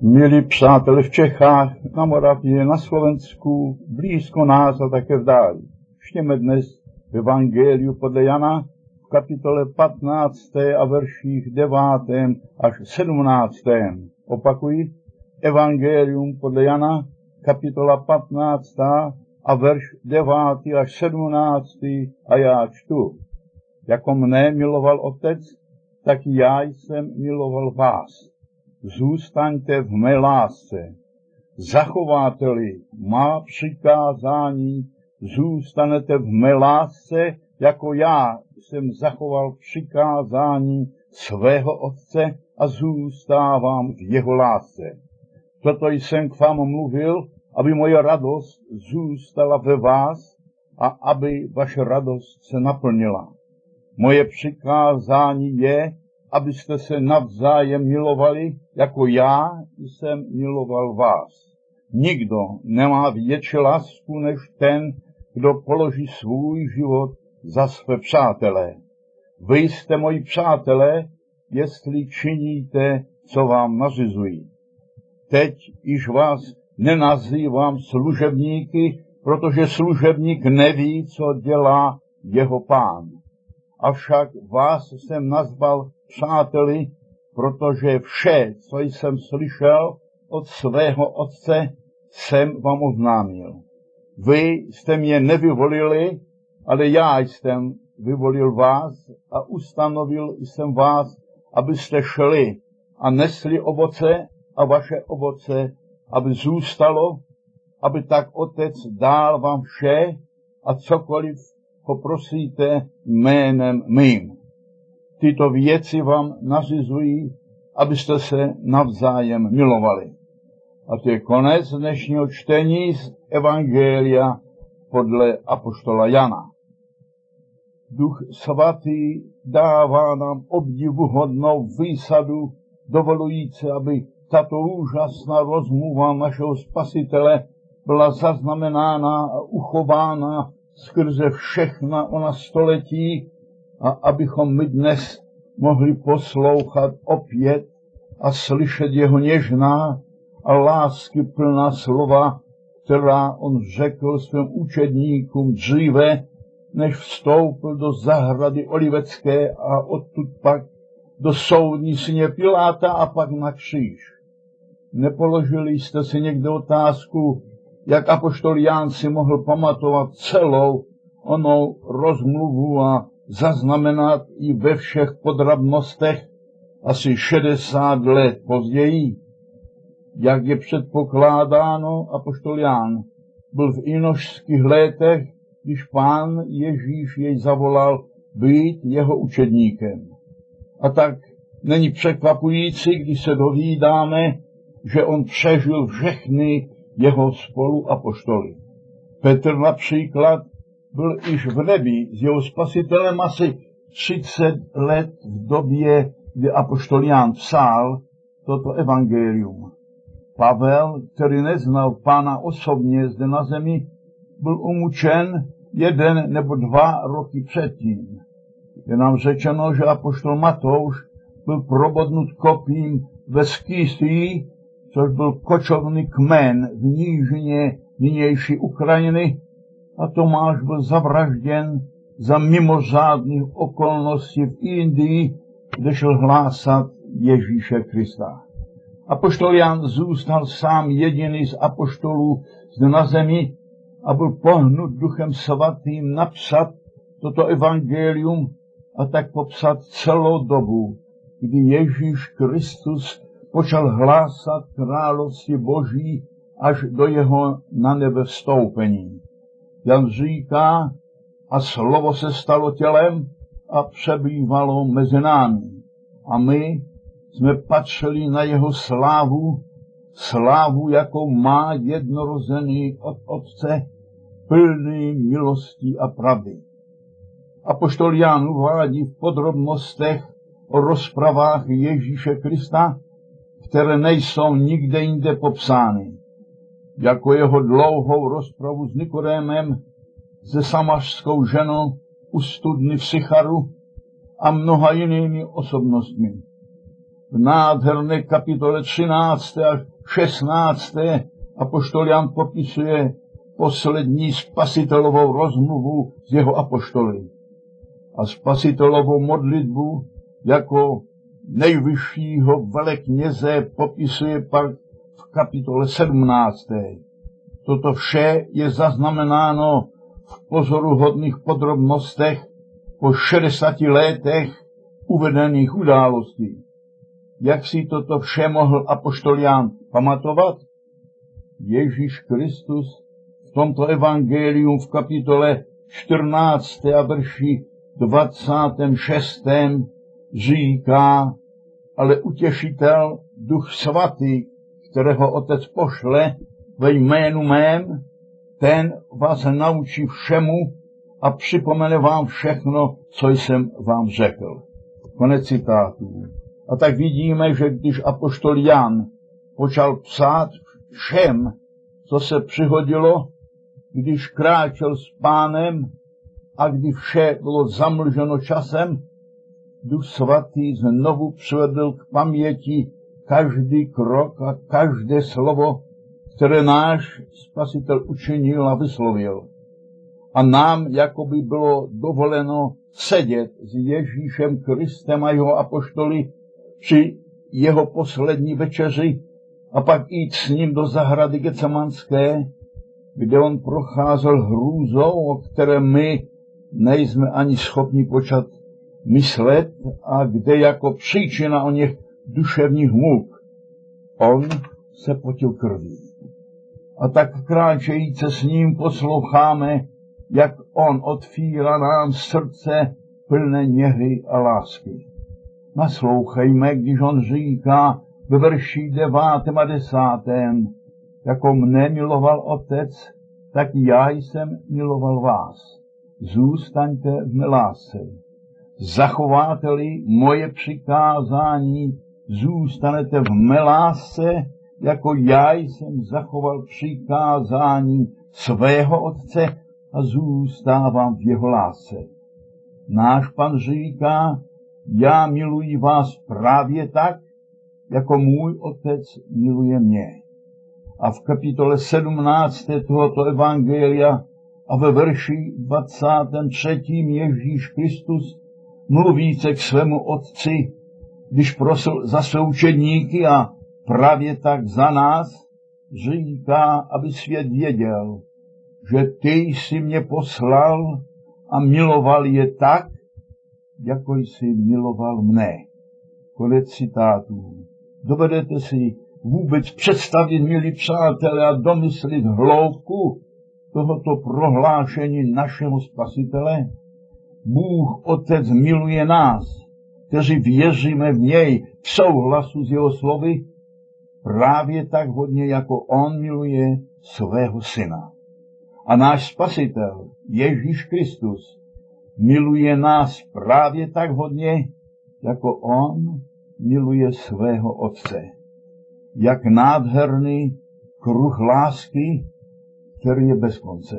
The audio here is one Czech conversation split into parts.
Milí přátelé v Čechách, na Moravě, na Slovensku, blízko nás a také v dáli. Čteme dnes v Evangeliu podle Jana v kapitole 15. a verších 9. až 17. Opakuji, Evangelium podle Jana, kapitola 15. a verš 9. až 17. a já čtu. Jako mne miloval Otec, tak já jsem miloval vás. Zůstaňte v mé lásce. Zachováte-li má přikázání, zůstanete v mé lásce, jako já jsem zachoval přikázání svého Otce a zůstávám v jeho lásce. Proto jsem k vám mluvil, aby moje radost zůstala ve vás a aby vaše radost se naplnila. Moje přikázání je, abyste se navzájem milovali, jako já jsem miloval vás. Nikdo nemá větší lásku než ten, kdo položí svůj život za své přátele. Vy jste moji přátelé, jestli činíte, co vám nařizují. Teď již vás nenazývám služebníky, protože služebník neví, co dělá jeho pán. Avšak vás jsem nazval přáteli, protože vše, co jsem slyšel od svého Otce, jsem vám oznámil. Vy jste mě nevyvolili, ale já jsem vyvolil vás a ustanovil jsem vás, abyste šli a nesli ovoce a vaše ovoce, aby zůstalo, aby tak Otec dal vám vše a cokoliv poprosíte jménem mým. Tyto věci vám nařizují, abyste se navzájem milovali. A to je konec dnešního čtení z Evangelia podle apoštola Jana. Duch svatý dává nám obdivuhodnou výsadu, dovolující, aby tato úžasná rozmluva našeho Spasitele byla zaznamenána a uchována skrze všechna ona století, a abychom my dnes mohli poslouchat opět a slyšet jeho něžná a láskyplná slova, která on řekl svým učedníkům dříve, než vstoupil do zahrady Olivecké a odtud pak do soudní síně Piláta a pak na kříž. Nepoložili jste si někde otázku, jak apoštol Jan si mohl pamatovat celou onou rozmluvu a zaznamenat i ve všech podrobnostech asi 60 let později. Jak je předpokládáno, apoštol Jan byl v inošských letech, když Pán Ježíš jej zavolal být jeho učedníkem. A tak není překvapující, když se dovídáme, že on přežil všechny jeho spoluapoštoly. Petr například byl již v nebi s jeho Spasitelem asi 30 let v době, kdy apoštol Jan psal toto evangelium. Pavel, který neznal Pána osobně zde na zemi, byl umučen 1 nebo 2 roky předtím. Je nám řečeno, že apoštol Matouš byl probodnut kopím ve Skýsii, což byl kočovný kmen v nížině nynější Ukrajiny, a Tomáš byl zavražděn za mimořádných okolností v Indii, kde šel hlásat Ježíše Krista. Apoštol Jan zůstal sám jediný z apoštolů zde na zemi a byl pohnut Duchem svatým napsat toto evangelium a tak popsat celou dobu, kdy Ježíš Kristus počal hlásat království Boží až do jeho na nebe vstoupení. Jan říká, a slovo se stalo tělem a přebývalo mezi námi. A my jsme patřili na jeho slávu, jakou má jednorozený od Otce, plný milostí a pravdy. Apoštol Jan uvádí v podrobnostech o rozpravách Ježíše Krista, které nejsou nikde jinde popsány, jako jeho dlouhou rozpravu s Nikodémem, se samařskou ženou u studny v Sycharu a mnoha jinými osobnostmi. v nádherné kapitole 13. až 16. apoštol Jan popisuje poslední spasitelovou rozmluvu s jeho apoštoly a spasitelovou modlitbu jako nejvyššího velekněze popisuje pak v kapitole 17. Toto vše je zaznamenáno v pozoruhodných podrobnostech po 60 letech uvedených událostí. Jak si toto vše mohl apoštol Jan pamatovat? Ježíš Kristus v tomto evangelium v kapitole 14. a verši 26. říká, ale utěšitel, Duch Svatý, kterého Otec pošle ve jménu mém, ten vás naučí všemu a připomene vám všechno, co jsem vám řekl. Konec citátů. A tak vidíme, že když apoštol Jan počal psát všem, co se přihodilo, když kráčel s Pánem a když vše bylo zamlženo časem, Duch Svatý znovu přivedl k paměti každý krok a každé slovo, které náš Spasitel učinil a vyslovil. A nám jakoby bylo dovoleno sedět s Ježíšem Kristem a jeho apoštoly při jeho poslední večeři a pak jít s ním do zahrady Getsemanské, kde on procházel hrůzou, o které my nejsme ani schopni počat myslet a kde jako příčina o něch duševních muk on se potil krví. A tak kráčejíce s ním posloucháme, jak on otvírá nám srdce plné něhy a lásky. Naslouchejme, když on říká ve verši 9. a 10. Jako mne miloval Otec, tak já jsem miloval vás. Zůstaňte v mé lásce. Zachováte-li moje přikázání, zůstanete v mé lásce, jako já jsem zachoval přikázání svého Otce a zůstávám v jeho lásce. Náš Pan říká, já miluji vás právě tak, jako můj Otec miluje mě. A v kapitole 17. tohoto evangelia a ve verši 23. Ježíš Kristus mluvíce k svému Otci, když prosil za své učedníky a právě tak za nás, říká, aby svět věděl, že ty jsi mě poslal a miloval je tak, jako jsi miloval mne. Konec citátů. Dovedete si vůbec představit, milí přátelé, a domyslit hloubku tohoto prohlášení našeho Spasitele? Bůh Otec miluje nás, kteří věříme v něj v souhlasu s jeho slovy, právě tak hodně, jako on miluje svého syna. A náš Spasitel, Ježíš Kristus, miluje nás právě tak hodně, jako on miluje svého Otce. Jak nádherný kruh lásky, který je bez konce.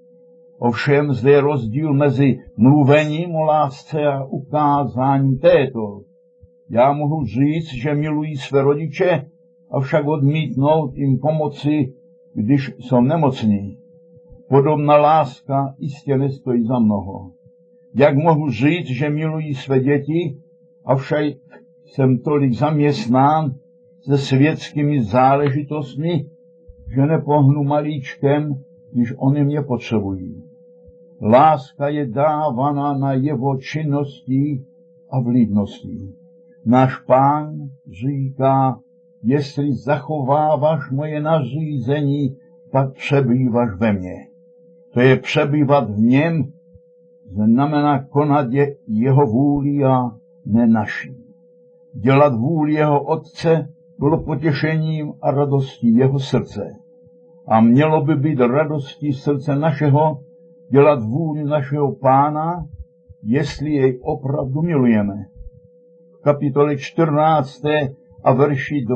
Ovšem zde je rozdíl mezi mluvením o lásce a ukázáním této. Já mohu říct, že miluji své rodiče, avšak odmítnout jim pomoci, když jsou nemocní. Podobná láska jistě nestojí za mnoho. Jak mohu říct, že miluji své děti, avšak jsem tolik zaměstnán se světskými záležitostmi, že nepohnu malíčkem, když oni mě potřebují. Láska je dávaná na jeho činnosti a vlídnosti. Náš Pán říká, jestli zachováváš moje nařízení, pak přebýváš ve mně. To je přebývat v něm, znamená konat jeho vůli a ne naší. Dělat vůli jeho Otce bylo potěšením a radostí jeho srdce. A mělo by být radostí srdce našeho dělat vůli našeho Pána, jestli jej opravdu milujeme. V kapitole 14. a verši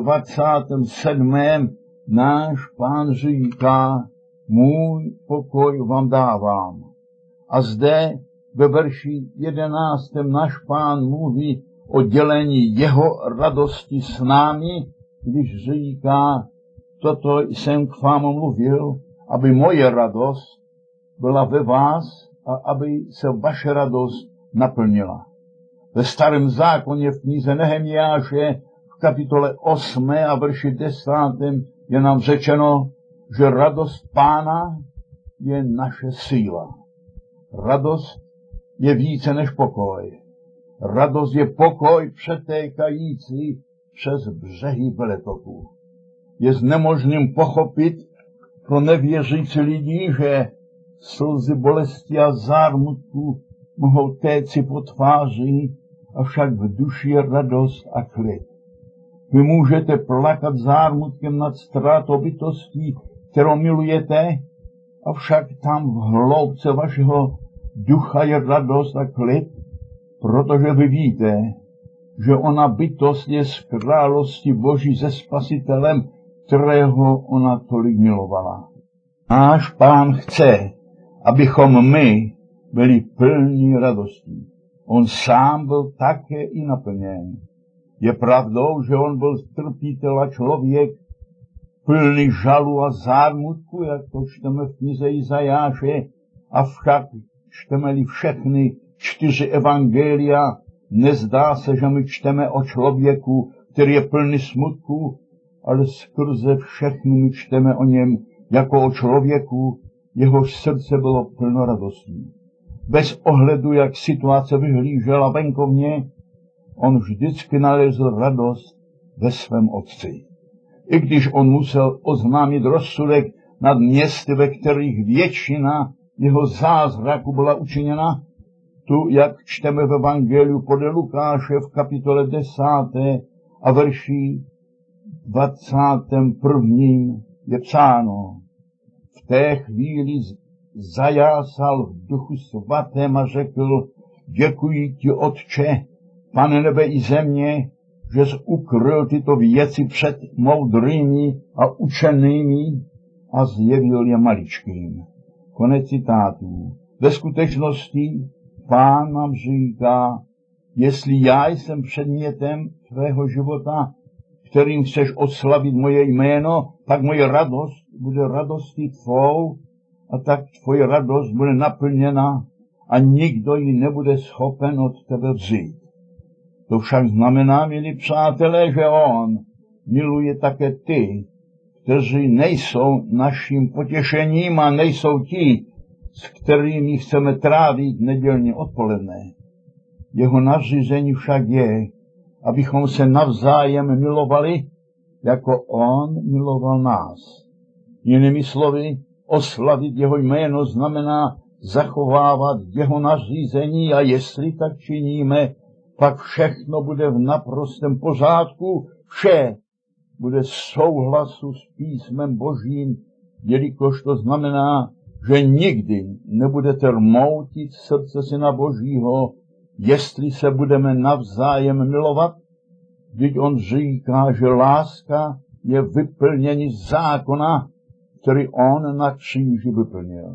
27. náš Pán říká, můj pokoj vám dávám. A zde ve verši 11. náš Pán mluví o dělení jeho radosti s námi, když říká, toto jsem k vám mluvil, aby moje radost byla ve vás a aby se vaše radost naplnila. Ve Starém zákoně v knize Nehemiáše v kapitole 8 a verši 10 je nám řečeno, že radost Pána je naše síla. Radost je více než pokoj. Radost je pokoj přetékající přes břehy veletoku. Je nemožným pochopit pro nevěřící lidi, že slzy bolesti a zármutku mohou téci po tváři, avšak v duši je radost a klid. Vy můžete plakat zármutkem nad ztrátou bytostí, kterou milujete, avšak tam v hloubce vašeho ducha je radost a klid, protože vy víte, že ona bytost je z království Boží se Spasitelem, kterého ona tolik milovala. Náš Pán chce, abychom my byli plní radostí. On sám byl také i naplněn. Je pravdou, že on byl trpítel a člověk plný žalu a zármutku, jak to čteme v knize Izajáše, avšak čteme-li všechny 4 evangelia, nezdá se, že my čteme o člověku, který je plný smutku, ale skrze všechny my čteme o něm jako o člověku, jehož srdce bylo plno radostí. Bez ohledu, jak situace vyhlížela venkovně, on vždycky nalezl radost ve svém Otci. I když on musel oznámit rozsudek nad městy, ve kterých většina jeho zázraku byla učiněna, tu, jak čteme v Evangeliu podle Lukáše v kapitole 10 a verši 21. je psáno. V té chvíli zajásal v duchu svatém a řekl, děkuji ti, Otče, Pane nebe i země, že jsi ukryl tyto věci před moudrými a učenými a zjevil je maličkým. Konec citátů. Ve skutečnosti Pán nám říká, jestli já jsem předmětem tvého života, kterým chceš oslavit moje jméno, tak moje radost bude radostí tvou a tak tvoje radost bude naplněna a nikdo ji nebude schopen od tebe vzít. To však znamená, milí přátelé, že on miluje také ty, kteří nejsou naším potěšením a nejsou ti, s kterými chceme trávit nedělní odpoledne. Jeho nařízení však je, abychom se navzájem milovali, jako on miloval nás. Jinými slovy, oslavit jeho jméno znamená zachovávat jeho nařízení a jestli tak činíme, pak všechno bude v naprostém pořádku, vše bude souhlasu s písmem Božím, jelikož to znamená, že nikdy nebudete rmoutit srdce Syna Božího, jestli se budeme navzájem milovat, vždyť on říká, že láska je vyplnění zákona, který on na kříži vyplnil.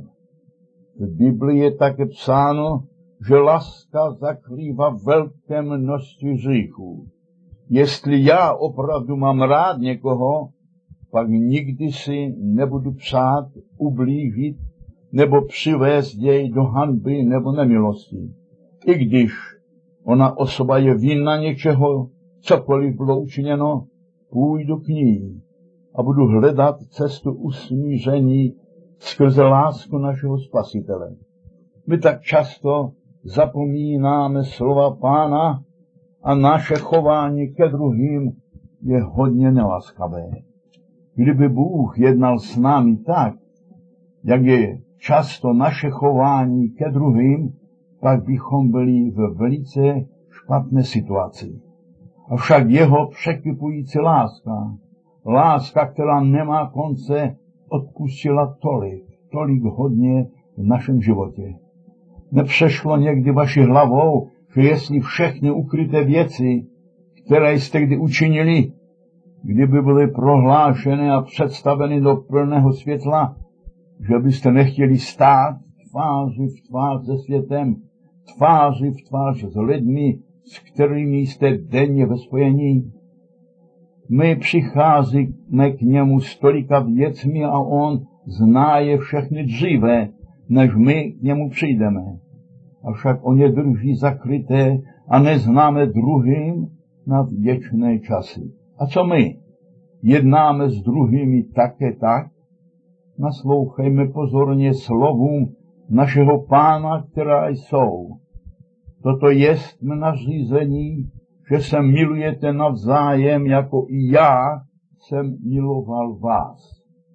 V Biblii je také psáno, že láska zakrývá velké množství hříchů. Jestli já opravdu mám rád někoho, pak nikdy si nebudu přát ublížit nebo přivést jej do hanby nebo nemilosti. I když ona osoba je vinna něčeho, cokoliv bylo učiněno, půjdu k ní a budu hledat cestu usmíření skrze lásku našeho Spasitele. My tak často zapomínáme slova Pána a naše chování ke druhým je hodně nelaskavé. Kdyby Bůh jednal s námi tak, jak je často naše chování ke druhým, pak bychom byli v velice špatné situaci. Avšak jeho překvapující láska, která nemá konce, odpustila tolik hodně v našem životě. Nepřešlo někdy vaší hlavou, že jestli všechny ukryté věci, které jste kdy učinili, kdyby byly prohlášeny a představeny do plného světla, že byste nechtěli stát tváří v tvář se světem, tváří v tvář s lidmi, s kterými jste denně ve spojení. My přicházíme k němu s tolika věcmi a on zná je všechny dříve, než my k němu přijdeme. Avšak on je drží zakryté a neznáme druhým na věčné časy. A co my? Jednáme s druhými také tak? Naslouchejme pozorně slovům našeho Pána, která jsou. Toto jest nařízení, že se milujete navzájem, jako i já jsem miloval vás.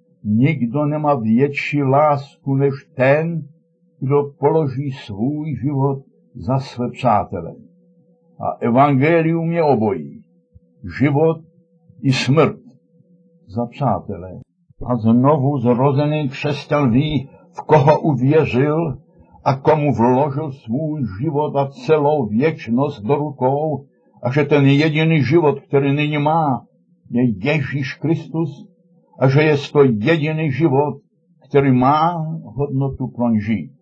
Nikdo nemá větší lásku než ten, kdo položí svůj život za své přátele. A evangelium je obojí. Život i smrt za přátele. A znovu zrozený křesťan ví, v koho uvěřil a komu vložil svůj život a celou věčnost do rukou, a že ten jediný život, který nyní má, je Ježíš Kristus a že je to jediný život, který má hodnotu pro ně žít.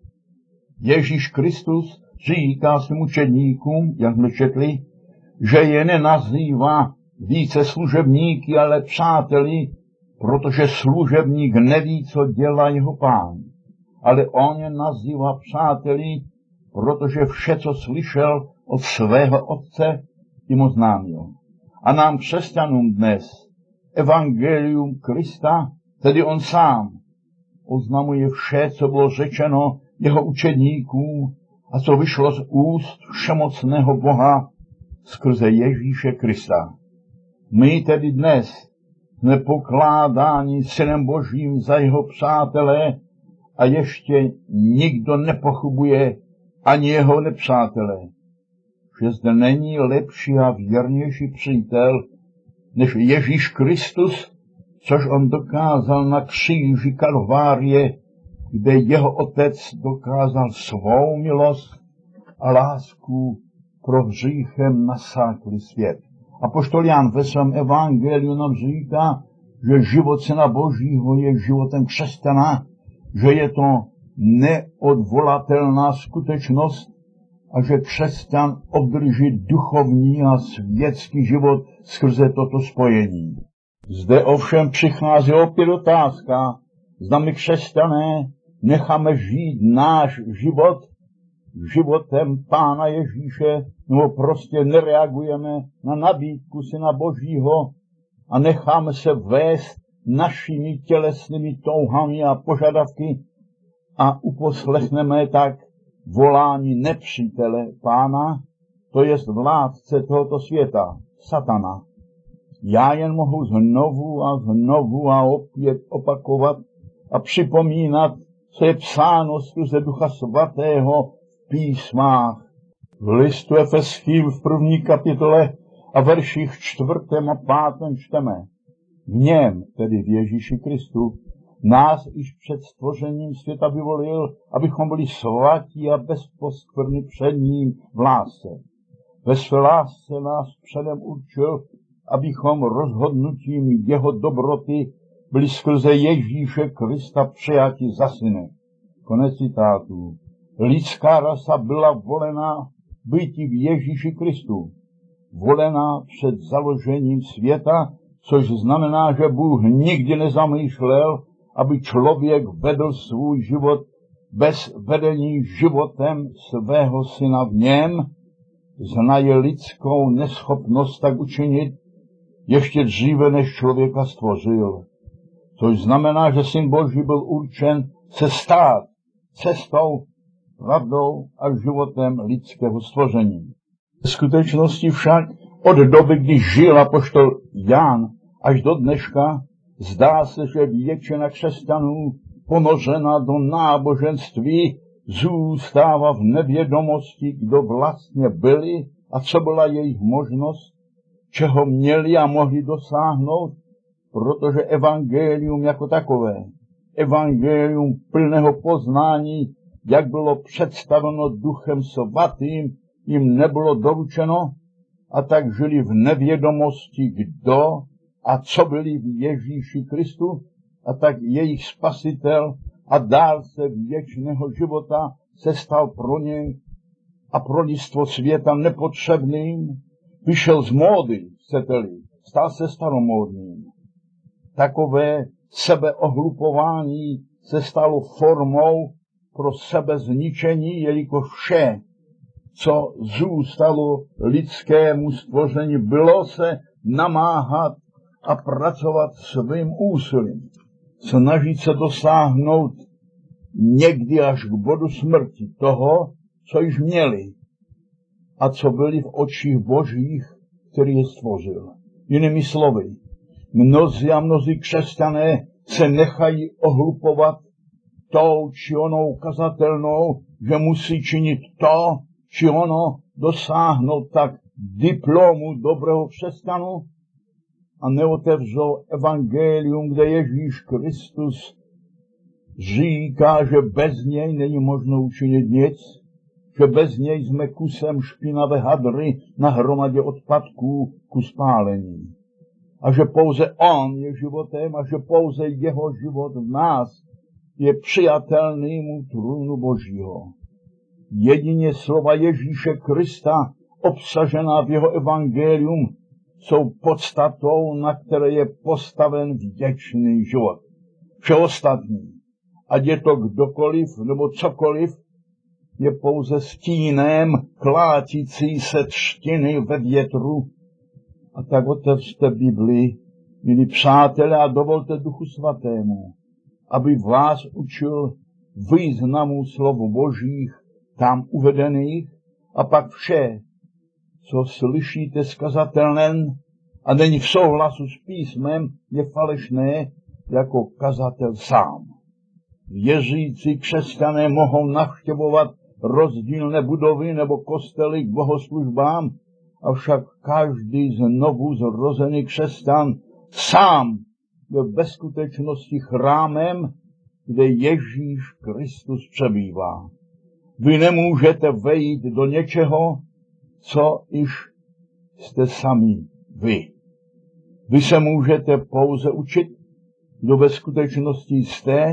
Ježíš Kristus říká svým učedníkům, jak jsme četli, že je nenazývá více služebníky, ale přáteli, protože služebník neví, co dělá jeho pán. Ale on je nazývá přáteli, protože vše, co slyšel od svého otce, jim oznámil. A nám křesťanům dnes evangelium Krista, tedy on sám, oznamuje vše, co bylo řečeno jeho učedníkům a co vyšlo z úst všemocného Boha skrze Ježíše Krista. My tedy dnes jsme pokládáni Synem Božím za jeho přátelé a ještě nikdo nepochybuje, ani jeho nepřátelé, že zde není lepší a věrnější přítel než Ježíš Kristus, což on dokázal na kříži Kalvárie, kde jeho otec dokázal svou milost a lásku pro hříchem nasáklý svět. Apoštol Jan ve svém evangeliu nám říká, že život Syna Božího je životem křesťana, že je to neodvolatelná skutečnost a že křesťan obdrží duchovní a světský život skrze toto spojení. Zde ovšem přichází opět otázka, zda my křesťané necháme žít náš život životem Pána Ježíše, nebo prostě nereagujeme na nabídku Syna Božího a necháme se vést našimi tělesnými touhami a požadavky a uposlechneme tak volání nepřítele Pána, to jest vládce tohoto světa, satana. Já jen mohu znovu a opět opakovat a připomínat, co je psáno skrze Ducha Svatého v písmách. V listu Efeským v 1. kapitole a verších 4. a 5. čteme. V něm, tedy v Ježíši Kristu, nás již před stvořením světa vyvolil, abychom byli svatí a bez poskvrny před ním v lásce. Ve své lásce nás předem určil, abychom rozhodnutím jeho dobroty byli skrze Ježíše Krista přijati za syny. Konec citátu. Lidská rasa byla volena býti v Ježíši Kristu. Volena před založením světa, což znamená, že Bůh nikdy nezamýšlel, aby člověk vedl svůj život bez vedení životem svého syna v něm, znaje lidskou neschopnost tak učinit ještě dříve, než člověka stvořil. Což znamená, že Syn Boží byl určen se stát cestou, pravdou a životem lidského stvoření. V skutečnosti však od doby, kdy žil apoštol Jan až do dneška, zdá se, že většina křesťanů ponořena do náboženství zůstává v nevědomosti, kdo vlastně byli a co byla jejich možnost, čeho měli a mohli dosáhnout, protože evangelium jako takové, evangelium plného poznání, jak bylo představeno Duchem Svatým, jim nebylo doručeno a tak žili v nevědomosti, kdo a co byli v Ježíši Kristu, a tak jejich spasitel a dárce věčného života se stal pro něj a pro lidstvo světa nepotřebným, vyšel z módy, chcete-li, stal se staromódním. Takové sebeohlupování se stalo formou pro sebezničení, jelikož vše, co zůstalo lidskému stvoření, bylo se namáhat a pracovat svým úsilím, snažit se dosáhnout někdy až k bodu smrti toho, co již měli a co byli v očích božích, který je stvořil. Jinými slovy, mnozí křesťané se nechají ohlupovat tou či onou kazatelnou, že musí činit to či ono, dosáhnout tak diplomu dobrého křesťanu a neotevřou evangelium, kde Ježíš Kristus říká, že bez něj není možno učinit nic, že bez něj jsme kusem špinavé hadry na hromadě odpadků ku spálení. A že pouze on je životem a že pouze jeho život v nás je přijatelným u trůnu Božího. Jedině slova Ježíše Krista, obsažená v jeho evangelium, jsou podstatou, na které je postaven vděčný život. Vše ostatní, ať je to kdokoliv nebo cokoliv, je pouze stínem klátící se třtiny ve větru. A tak otevřte Biblii, milí přátelé, a dovolte Duchu Svatému, aby vás učil významu slov Božích tam uvedených, a pak vše, co slyšíte z kazatelnen a není v souhlasu s písmem, je falešné jako kazatel sám. Věřící křesťané mohou navštěvovat rozdílné budovy nebo kostely k bohoslužbám, avšak každý znovu zrozený křesťan sám je ve skutečnosti chrámem, kde Ježíš Kristus přebývá. Vy nemůžete vejít do něčeho, co již jste sami vy. Vy se můžete pouze učit, kdo ve skutečnosti jste,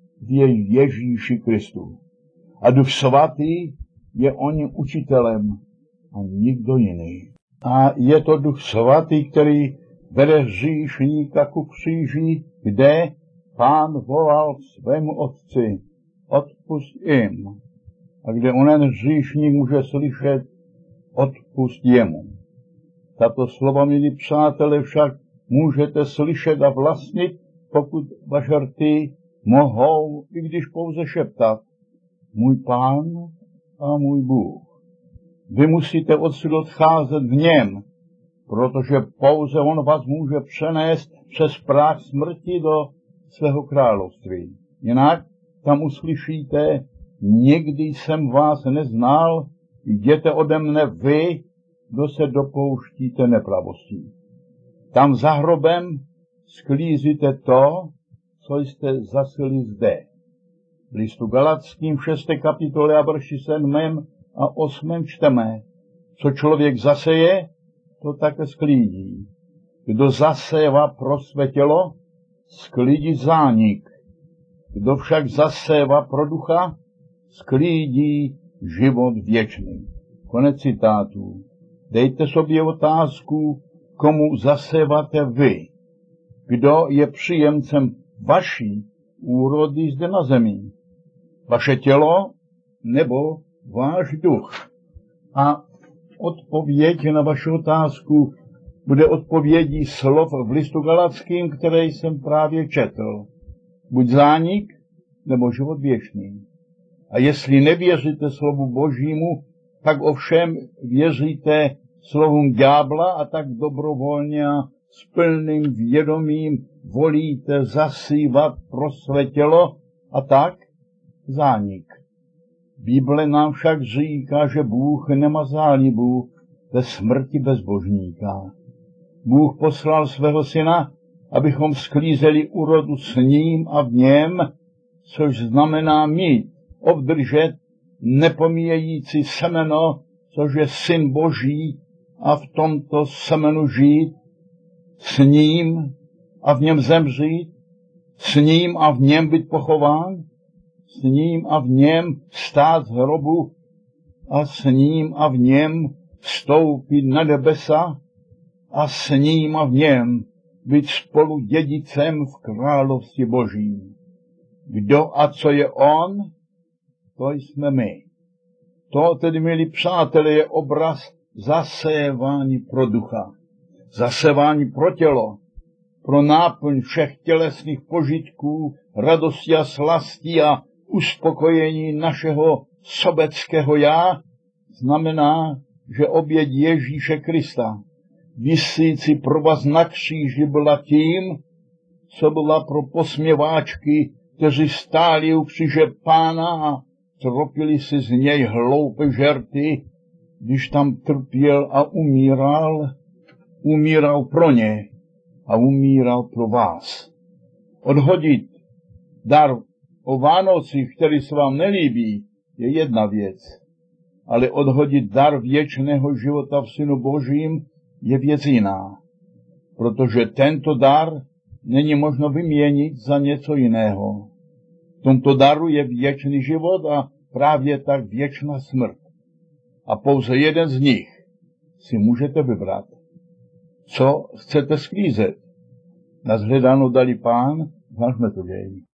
v Ježíši Kristu. A Duch Svatý je oním učitelem a nikdo jiný. A je to Duch Svatý, který vede hříšníka ku kříži, kde Pán volal svému Otci, odpusť jim. A kde onen hříšník může slyšet, odpusť jemu. Tato slova, milí přátelé, však můžete slyšet a vlastnit, pokud vaše rty mohou, i když pouze šeptat, můj Pán a můj Bůh. Vy musíte odsud odcházet v něm, protože pouze on vás může přenést přes práh smrti do svého království. Jinak tam uslyšíte, nikdy jsem vás neznal, jděte ode mne vy, kdo se dopouštíte nepravostí. Tam za hrobem sklízíte to, co jste zasili zde. V listu Galatským 6. kapitole a verši 7. a 8. čteme, co člověk zaseje, to také sklídí. Kdo zasévá pro své tělo, sklídí zánik. Kdo však zasévá pro ducha, sklídí život věčný. Konec citátu. Dejte sobě otázku, komu zaséváte vy. Kdo je příjemcem vaší úrody zde na zemi? Vaše tělo nebo váš duch? A odpověď na vaši otázku bude odpovědí slov v listu Galatským, které jsem právě četl. Buď zánik, nebo život věčný. A jestli nevěříte slovu Božímu, tak ovšem věříte slovům ďábla a tak dobrovolně s plným vědomím volíte zasívat pro své tělo a tak zánik. Bible nám však říká, že Bůh nemá zálibu ve smrti bezbožníka. Bůh poslal svého syna, abychom sklízeli úrodu s ním a v něm, což znamená mít, obdržet nepomíjející semeno, což je syn Boží, a v tomto semenu žít, s ním a v něm zemřít, s ním a v něm být pochován, s ním a v něm stát z hrobu a s ním a v něm vstoupit na nebesa a s ním a v něm být spolu dědicem v království Božím. Kdo a co je on, to jsme my. To tedy, milí přátelé, je obraz zasévání pro ducha, zasévání pro tělo, pro náplň všech tělesných požitků, radosti a slasti a uspokojení našeho sobeckého já, znamená, že oběť Ježíše Krista, visící pro vás na kříži, byla tím, co byla pro posměváčky, kteří stáli u kříže Pána a tropili si z něj hloupé žerty, když tam trpěl a umíral pro ně a umíral pro vás. Odhodit dar o Vánocích, který se vám nelíbí, je jedna věc, ale odhodit dar věčného života v Synu Božím je věc jiná, protože tento dar není možno vyměnit za něco jiného. V tomto daru je věčný život a právě tak věčná smrt. A pouze jeden z nich si můžete vybrat. Co chcete sklízet? Na shledanou dali Pán, vám jsme to dějí.